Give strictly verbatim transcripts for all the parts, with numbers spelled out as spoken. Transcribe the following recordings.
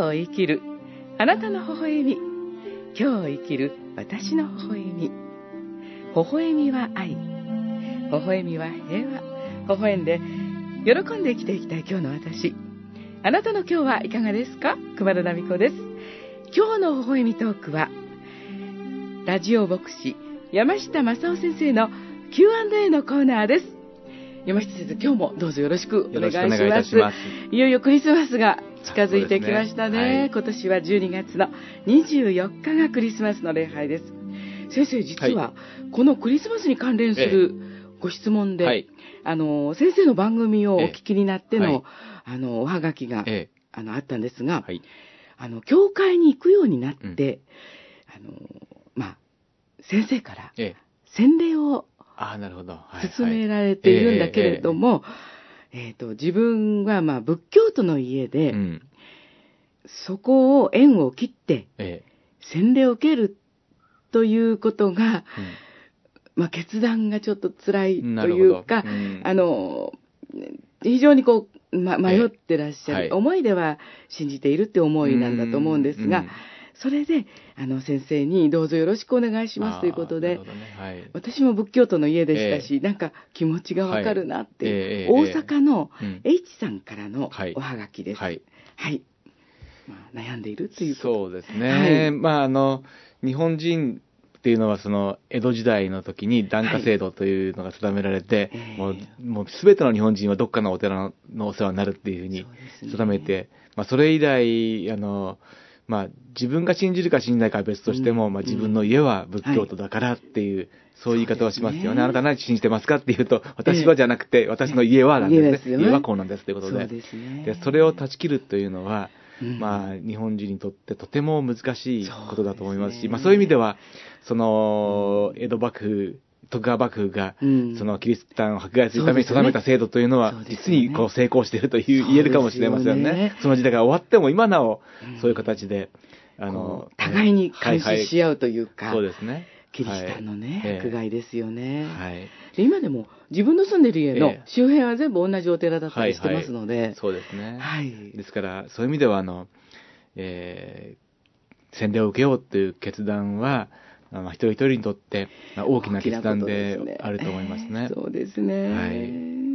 今日生きるあなたの微笑み、今日生きる私の微笑み。微笑みは愛、微笑みは平和。微笑んで喜んで生きていきたい今日の私。あなたの今日はいかがですか？熊田奈美子です。今日の微笑みトークはラジオ牧師山下正夫先生の キューアンドエー のコーナーです。山下先生、今日もどうぞよろしくお願いします。よろしくお願いいたします。いよいよクリスマスが近づいてきましたね。ね、はい、今年はじゅうにがつのにじゅうよっかがクリスマスの礼拝です。先生、実はこのクリスマスに関連するご質問で、はい、あの先生の番組をお聞きになっての、はい、あのおはがきが、ええ、あのあったんですが、はい、あの教会に行くようになって、うん、あのまあ、先生から洗礼を勧められているんだけれども、えーと、自分はまあ仏教徒の家で、うん、そこを縁を切って洗礼を受けるということが、うん、まあ、決断がちょっと辛いというか、うん、あの非常にこう、ま、迷ってらっしゃる、はい、思いでは信じているって思いなんだと思うんですが、うん、それであの先生にどうぞよろしくお願いしますということで、ね、はい、私も仏教徒の家でしたし、えー、なんか気持ちがわかるなって、はい、えー、大阪の H さんからのおはがきです。はい、はい、まあ、悩んでいるということ。 そうですね、はい、まあ、あの日本人っていうのはその江戸時代の時に檀家制度というのが定められて、はい、もう、もう全ての日本人はどっかのお寺のお世話になるっていうふうに定めて、ね、まあ、それ以来あのまあ、自分が信じるか信じないかは別としても、うん、まあ、自分の家は仏教徒だからっていう、はい、そういう言い方をしますよね。あなた何信じてますかっていうと、私はじゃなくて、えー、私の家はなんですね。家はこうなんですということで。そうですね。で、それを断ち切るというのは、うん、まあ、日本人にとってとても難しいことだと思いますし、そう、まあ、そういう意味では、その、江戸幕府、徳川幕府が、うん、そのキリシタンを迫害するために定めた制度というのは、ね、実にこう成功しているという、言えるかもしれませんね。 そ, ねその時代が終わっても今なお、そういう形で、 うん、あの互いに監視し合うというか、 はいはい、そうですね。 キリシタンのね、はい、迫害ですよね。はい、 で今でも自分の住んでる家の周辺は全部同じお寺だったりしてますので、はいはい、 そうですね。はい、ですからそういう意味ではあの、えー、洗礼を受けようという決断は、まあ、一人一人にとって大きな決断であると思いますね。 そうですね。はい、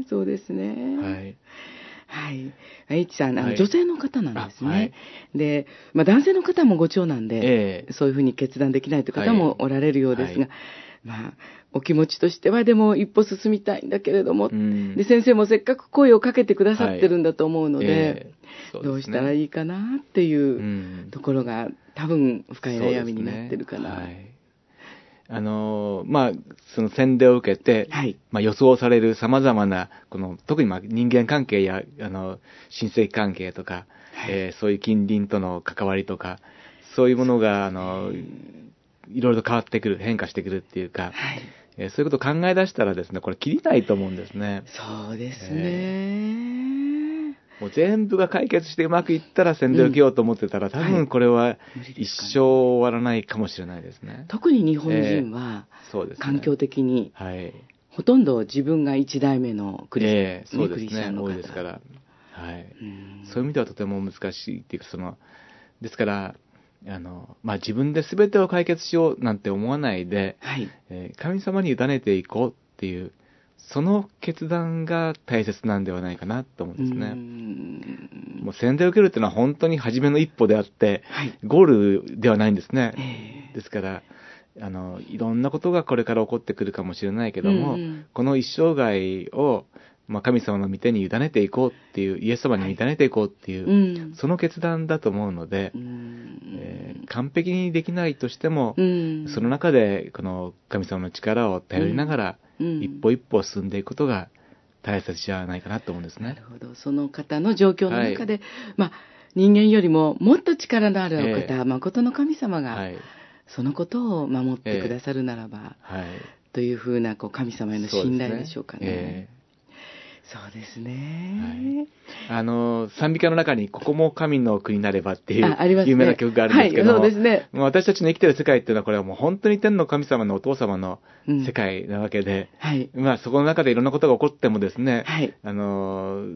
そうですね。はい。はい。H さん、あの、はい、女性の方なんですね。はい、で、まあ、男性の方もご長男で、えー、そういうふうに決断できないという方もおられるようですが、はい、まあ、お気持ちとしてはでも一歩進みたいんだけれども、うん、で先生もせっかく声をかけてくださってるんだと思うので、はい、えー そうですね、どうしたらいいかなっていうところが、多分深い悩みになってるかな。 あのまあ、その洗礼を受けて、はい、まあ、予想されるさまざまなこの特にまあ人間関係やあの親戚関係とか、はい、えー、そういう近隣との関わりとかそういうものがあのいろいろと変わってくる変化してくるっていうか、はい、えー、そういうことを考え出したらですね、これ切りないと思うんですね。 そうですね、えーもう全部が解決してうまくいったら洗礼を受けようと思ってたら、うん、多分これは一生終わらないかもしれないですね。 特に日本人は環境的にほとんど自分が一代目のクリス、えー、そうですね、クリスチャンの方多いですから、はい、うん、そういう意味ではとても難しいっていうか、そのですからあの、まあ、自分で全てを解決しようなんて思わないで、はい、えー、神様に委ねていこうっていうその決断が大切なんではないかなと思うんですね。うーん、もう洗礼を受けるというのは本当に初めの一歩であって、はい、ゴールではないんですね。えー、ですからあのいろんなことがこれから起こってくるかもしれないけども、この一生涯を、まあ、神様の御手に委ねていこうっていう、イエス様に委ねていこうっていう、はい、その決断だと思うので、えー、完璧にできないとしても、その中でこの神様の力を頼りながら、一歩一歩進んでいくことが大切じゃないかなと思うんですね。 なるほど。その方の状況の中で、はい、まあ、人間よりももっと力のあるお方、えー、誠の神様が、はい、そのことを守ってくださるならば、えーはい、というふうなこう神様への信頼でしょうかね。そうですね、 はい、あの賛美歌の中にここも神の国なればっていう有名な曲があるんですけども、はい、そうですね、もう私たちの生きている世界っていうのはこれはもう本当に天の神様のお父様の世界なわけで、うん、はい、まあ、そこの中でいろんなことが起こってもですね、はい、あの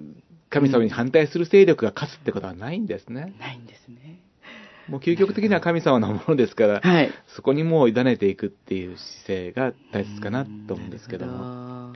神様に反対する勢力が勝つってことはないんですね。 ないんですね。 もう究極的には神様のものですから、はい、そこにもう委ねていくっていう姿勢が大切かなと思うんですけども。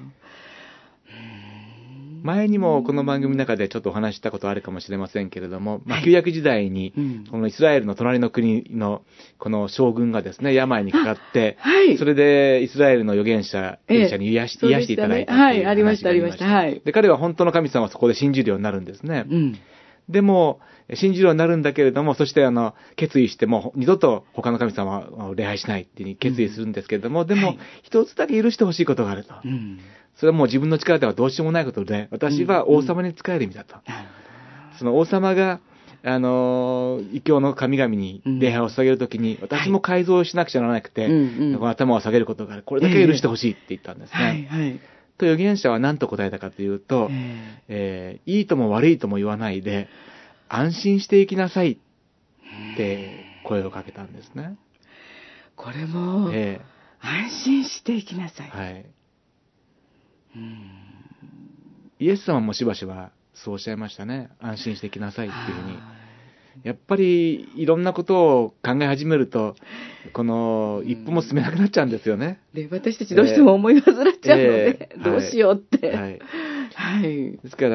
前にもこの番組の中でちょっとお話ししたことあるかもしれませんけれども、まあ、旧約時代にこのイスラエルの隣の国のこの将軍がですね、病にかかって、はい、それでイスラエルの預言者、エリシャに癒し、ええ、癒していただいたという話がありました。はい、ありました、ありました。はい。で、彼は本当の神様をそこで信じるようになるんですね。うん、でも、信じるようになるんだけれども、そしてあの、決意しても二度と他の神様を礼拝しないっていうふうに決意するんですけれども、うん、でも、一つだけ許してほしいことがあると。うん、それはもう自分の力ではどうしようもないことで、私は王様に仕える身だと。うんうん、その王様が、あの、異教の神々に礼拝を捧げるときに、うん、私も改造しなくちゃならなくて、はい、この頭を下げることがある。これだけ許してほしいって言ったんですね。はいはい、と預言者は何と答えたかというと、えー、いいとも悪いとも言わないで、安心して生きなさいって声をかけたんですね。 これも、えー、安心して生きなさい。 はい。うん、イエス様もしばしばそうおっしゃいましたね。安心して生きなさいっていうふうに。やっぱりいろんなことを考え始めると、この一歩も進めなくなっちゃうんですよね。 で、私たちどうしても思い煩っちゃうので、えー、どうしようって。はい。 はい、ですから、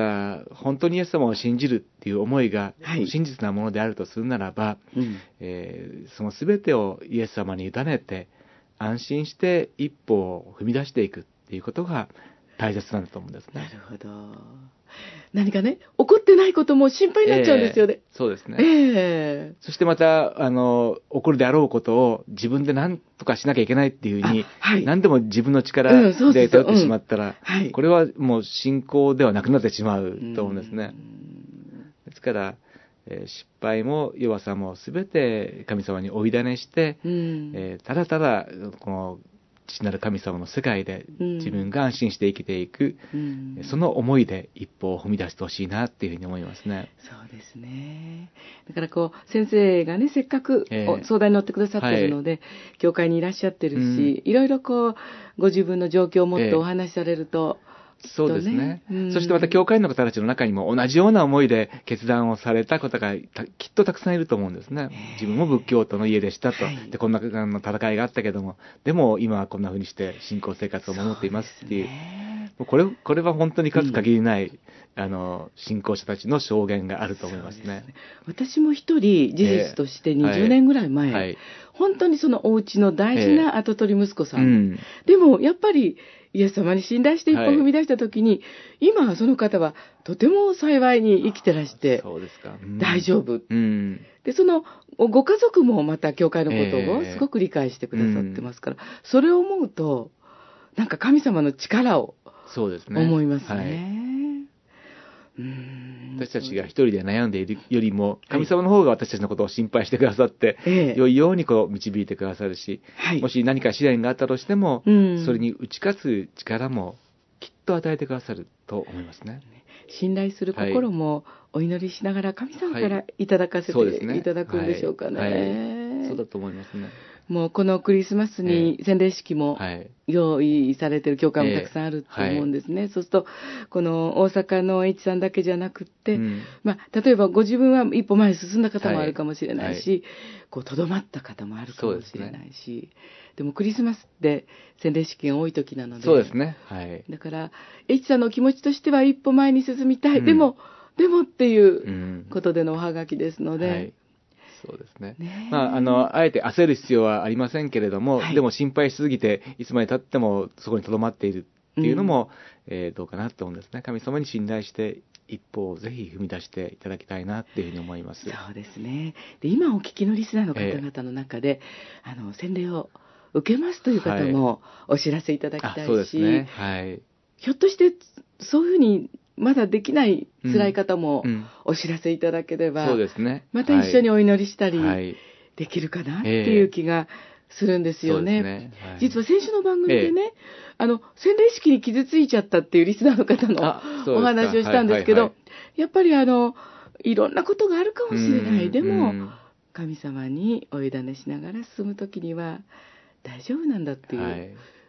本当にイエス様を信じるっていう思いが真実なものであるとするならば、はい、えー、その全てをイエス様に委ねて、安心して一歩を踏み出していくっていうことが大切なんだと思うんですね。 なるほど。何かね、起こってないことも心配になっちゃうんですよね。 えー、そうですね。 えー、 そしてまた、あの、起こるであろうことを自分で何とかしなきゃいけないっていうふうに、はい、何でも自分の力で頼ってしまったら、これはもう信仰ではなくなってしまうと思うんですね。ですから、えー、失敗も弱さもすべて神様にお委ねして、えー、ただただ、この、父なる神様の世界で自分が安心して生きていく、うん、その思いで一歩を踏み出してほしいなっていうふうに思いますね。 そうですね。だからこう先生がね、せっかく相談に乗ってくださってるので、えーはい、教会にいらっしゃってるし、うん、いろいろこうご自分の状況をもっとお話しされると、えーそうですね、うん、そしてまた教会員の方たちの中にも同じような思いで決断をされた方がきっとたくさんいると思うんですね。自分も仏教徒の家でしたと、はい、でこんなの戦いがあったけども、でも今はこんな風にして信仰生活を守っていますっていう、うこれこれは本当に数限りない、うん、あの信仰者たちの証言があると思いますね。 そうですね。私も一人事実としてにじゅうねんぐらい前、えーはい、本当にそのお家の大事な跡取り息子さん、えーうん、でもやっぱりイエス様に信頼して一歩踏み出したときに、はい、今その方はとても幸いに生きてらして、そうですか、うん、大丈夫、うん、でそのご家族もまた教会のことをすごく理解してくださってますから、えーうん、それを思うとなんか神様の力を思いますね。はい、 うーん、私たちが一人で悩んでいるよりも、神様の方が私たちのことを心配してくださって、はい、良いようにこう導いてくださるし、はい、もし何か試練があったとしても、うん、それに打ち勝つ力もきっと与えてくださると思いますね。 信頼する心もお祈りしながら神様からいただかせていただくんでしょうかね。 はいはいはい、そうだと思いますね。 もうこのクリスマスに洗礼式も用意されている教会もたくさんあると思うんですね。えーはい、そうするとこの大阪の H さんだけじゃなくって、うん、まあ、例えばご自分は一歩前に進んだ方もあるかもしれないし、はいはい、こうとどまった方もあるかもしれないし、 で, でもクリスマスって洗礼式が多い時なので、 そうですね、はい、だから H さんの気持ちとしては一歩前に進みたい、うん、でもでもっていうことでのおはがきですので、うん、はい、 そうですね。ね、まあ、あの、あえて焦る必要はありませんけれども、はい、でも心配しすぎて、いつまで経ってもそこに留まっているっていうのも、うん、えー、どうかなと思うんですね。神様に信頼して、一歩をぜひ踏み出していただきたいなっていうふうに思います。 そうですね。で、今お聞きのリスナーの方々の中で、えー、あの、洗礼を受けますという方もお知らせいただきたいし、はい、そうですね。はい。ひょっとして、そういうふうに、まだできない辛い方もお知らせいただければ、うんうん、そうですね、また一緒にお祈りしたりできるかなっていう気がするんですよね。えーね、はい、実は先週の番組でね、えー、あの洗礼式に傷ついちゃったっていうリスナーの方のお話をしたんですけど、はいはいはい、やっぱりあのいろんなことがあるかもしれない。でも神様にお委ねしながら進むときには大丈夫なんだっていう、はい、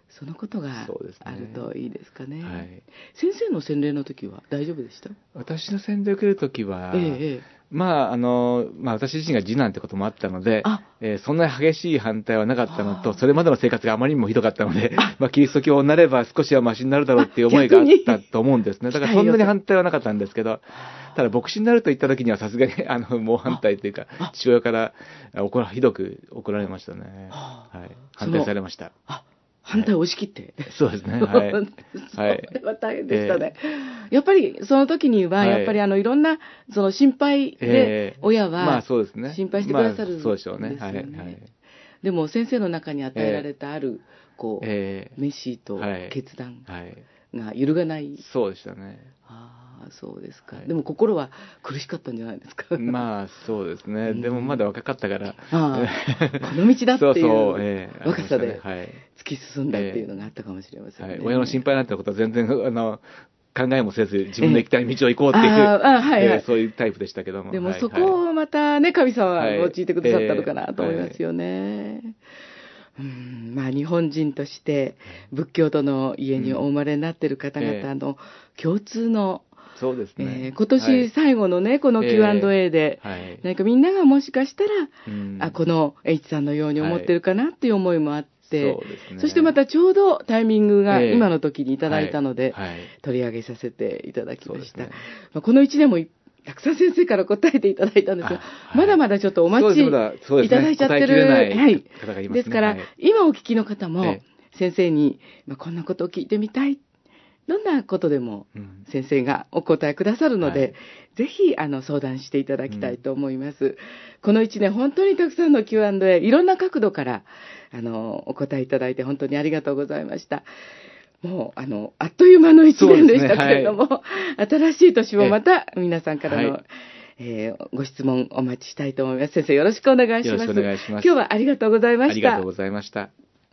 そのことがあるといいですかね。 はい、 先生の洗礼の時は大丈夫でした？ 私の洗礼を受ける時は、 ええ、 まああのまあ、私自身が次男ってこともあったので、えー、そんなに激しい反対はなかったのと、それまでの生活があまりにもひどかったので、まあ、キリスト教になれば少しはマシになるだろうっていう思いがあったと思うんですね。だからそんなに反対はなかったんですけど、ただ牧師になると言った時にはさすがにあの猛反対というか、父親から怒らひどく怒られましたね。はい、反対されました。 反対を押し切って、 はい、そうですね。はい。 それは大変でしたね。えー、やっぱりその時には、はい、やっぱりあのいろんなその心配で親は心配してくださるんですよね。そうでしょうね。はいはい。でも先生の中に与えられたあるこう、えー、メッシーと決断が揺るがない。はいはい、 そうでしたね。 ああ、そうですか。はい、でも心は苦しかったんじゃないですか。 まあそうですね。でもまだ若かったから、 あこの道だっていう若さで突き進んだっていうのがあったかもしれませんね。 はい、親の心配なんてことは全然あの考えもせず自分の行きたい道を行こうっていう、えーあはいはいえー、そういうタイプでしたけども。 でもそこをまたね、神様は用いてくださったのかなと思いますよね。はいえーうんまあ、日本人として仏教徒の家にお生まれになっている方々の共通の、 そうですね、 えー、今年最後のね、はい、この キューアンドエー で、えーはい、何かみんながもしかしたら、うん、あこの H さんのように思ってるかなっていう思いもあって、はい そうですね、そしてまたちょうどタイミングが今の時にいただいたので、えーはい、取り上げさせていただきました。ねまあ、このいちねんもたくさん先生から答えていただいたんですが、はい、まだまだちょっとお待ちいただいちゃってる。はい。ですから、はい、今お聞きの方も、先生に、まあ、こんなことを聞いてみたい。どんなことでも先生がお答えくださるので、はい、ぜひあの相談していただきたいと思います。うん、このいちねん本当にたくさんの キューアンドエー、いろんな角度からあのお答えいただいて本当にありがとうございました。もうあのあっという間のいちねんでしたけれども、ねはい、新しい年もまた皆さんからの、はいえー、ご質問お待ちしたいと思います。先生よろしくお願いします。よろしくお願いします。今日はありがとうございました。ありがとうございました。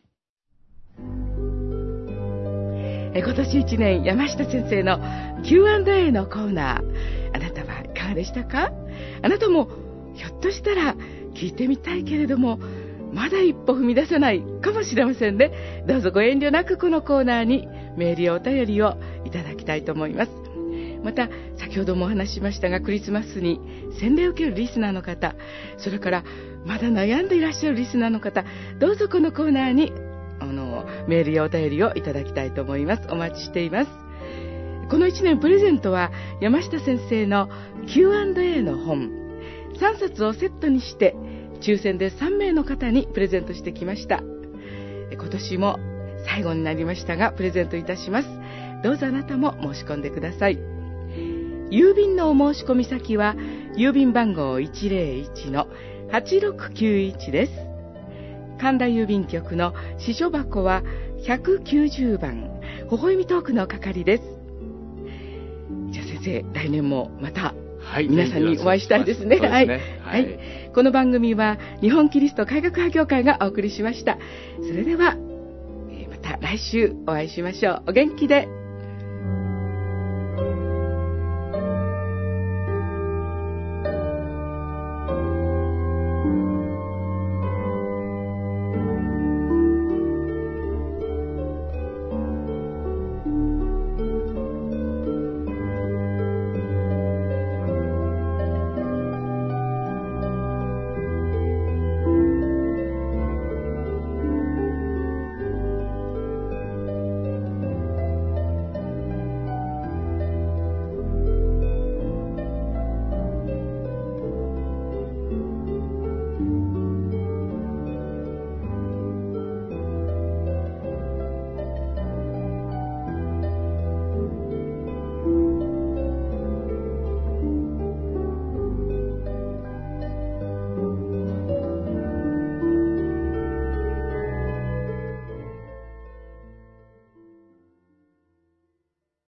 え今年いちねん山下先生の キューアンドエー のコーナー、あなたはいかがでしたか？あなたもひょっとしたら聞いてみたいけれどもまだ一歩踏み出せないかもしれませんね。どうぞご遠慮なくこのコーナーにメールやお便りをいただきたいと思います。また先ほどもお話ししましたが、クリスマスに洗礼を受けるリスナーの方、それからまだ悩んでいらっしゃるリスナーの方、どうぞこのコーナーにあのメールやお便りをいただきたいと思います。お待ちしています。このいちねんプレゼントは山下先生の キューアンドエー の本さんさつをセットにして抽選でさんめいの方にプレゼントしてきました。今年も最後になりましたがプレゼントいたします。どうぞあなたも申し込んでください。郵便のお申し込み先は郵便番号 いちぜろいちのはちろくきゅういち です。神田郵便局の支所箱はひゃくきゅうじゅうばん、ほほえみトークの係です。じゃあ先生、来年もまた皆さんにお会いしたいですね。はい、はいはい、この番組は日本キリスト改革派協会がお送りしました。それでは、えー、また来週お会いしましょう。お元気で。